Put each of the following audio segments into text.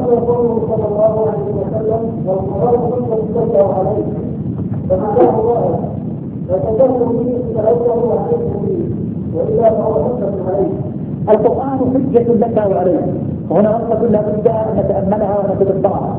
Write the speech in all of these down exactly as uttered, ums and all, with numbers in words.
يقوله صلى الله عليه وسلم والقرآن حجة لك عليه فمن الله فتذكر به فلوه عليكم به وإلا فهو حجة عليه. القرآن حجة لك وعليك. وهنا نقطة لا بد أن نتأملها ونتدبرها.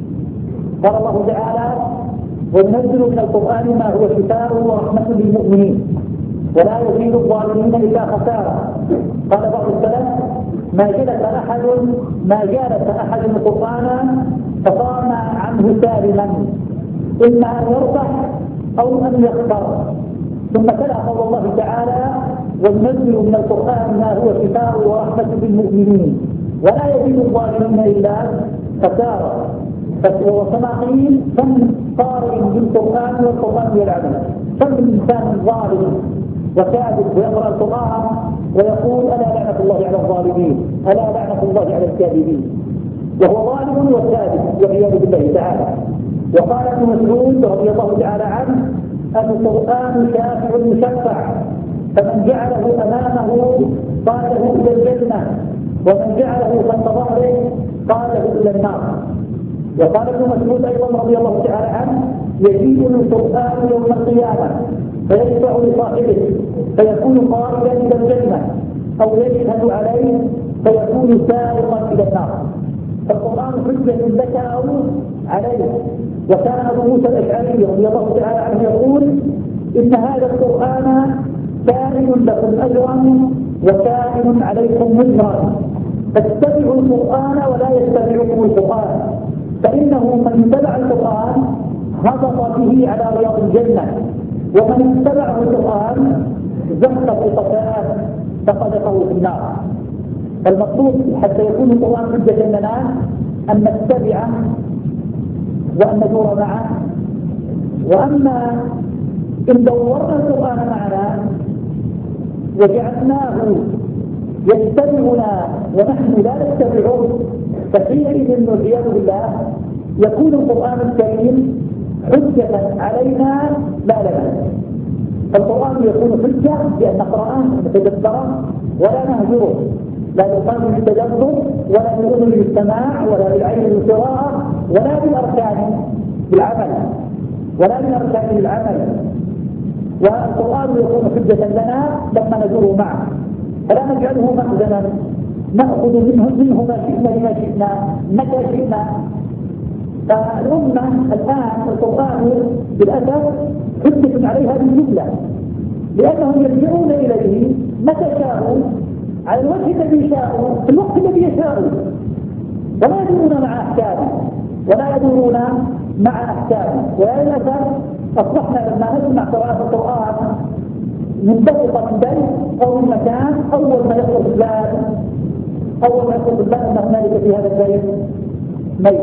قال الله تعالى: وننزل من القرآن ما هو شفاء ورحمة للمؤمنين ولا يزيد الظالمين إلا خسارة. قال بعض السلف: ما جلس أحد ما جالس أحد القرآن فصام عنه سالما إما أن يربح أو أن يخسر. ثم تلا قول الله تعالى: وننزل من القرآن ما هو شفاء ورحمة للمؤمنين ولا يزيد الظالمين إلا خسارة. وكما قيل: كم قارئ بالقرآن والقرآن يلعنه، كم إنسان ظالم وكاذب ويقرأ القرآن ويقول: ألا لعنة الله على الظالمين، ألا لعنة الله على الكاذبين، وهو ظالم وكاذب والعياذ بالله تعالى. وقال ابن مسعود رضي الله تعالى عنه: القرآن شافع مشفع، فمن جعله أمامه قاده إلى الجنة ومن جعله خلف ظهره قاده إلى النار. وقال ابن مسعود أيضا رضي الله تعالى عنه: يجيء القرآن يوم القيامة فيشفع لصاحبه فيكون قائدا إلى الجنة أو يشهد عليه فيكون سارقا إلى النار. فالقرآن حجة لك أو عليه. وكان أبو موسى الأشعري رضي الله تعالى عنه يقول: إن هذا القرآن كائن لكم أجرا وكائن عليكم وزرا، فاتبعوا القرآن ولا يتبعكم القرآن، فإنه من اتبع القرآن هبط به على رياض الجنة، ومن اتبعه القرآن زهق في القتال فقذفه في النار. المقصود حتى يكون القرآن حجة لنا أن نتبعه وأن ندور معه. وأما إن دورنا القرآن معنا وجعلناه يتبعنا ونحن لا نتبعه فحينئذ والعياذ بالله يكون القرآن الكريم حجة علينا لا لنا. القرآن يكون حجة بأن نقرأه ونتدبره ولا نهجره، لا يقام بالتدبر ولا بالأذن للسماع ولا بالعين للقراءة ولا بالأركان بالعمل ولا بالأركان بالعمل. والقرآن يكون حجة لنا لما ندور معه، فلا نجعله مخزنا نأخذ منه منه ما شئنا لما شئنا متى شئنا. فالأمة الآن القرآن بالأسف حجة عليها بالجملة، لأنهم يرجعون إليه متى شاءوا على الوجه الذي شاءوا في الوقت الذي يشاءوا، ولا يدورون مع أحكامه ولا يدورون مع أحكامه. وللأسف أصبحنا لما نسمع قراءة القرآن منبثقة من بيت أو من مكان، أول ما يخرج الباب أول ما يخرج الباب أن هنالك في هذا البيت ميت،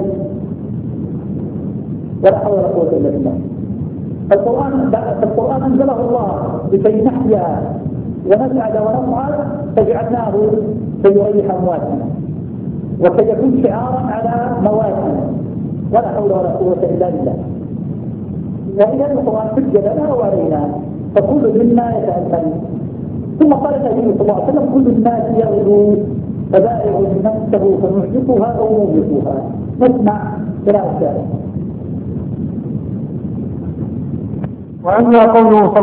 ولا حول ولا قوة إلا بالله. القرآن القرآن أنزله الله لكي نحيا ونسعد ونصعد فجعلناه فيريح أمواتنا وكي يكون شعارا على مواتنا، ولا حول ولا قوة إلا بالله. وإذا القرآن حجة لنا وعلينا، فكل منا يتأمل. ثم قال النبي صلى الله عليه وسلم: كل الناس يغدو فبائع نفسه فنحدثها أو نوبقها. نسمع قراءة ذلك. وأما قوله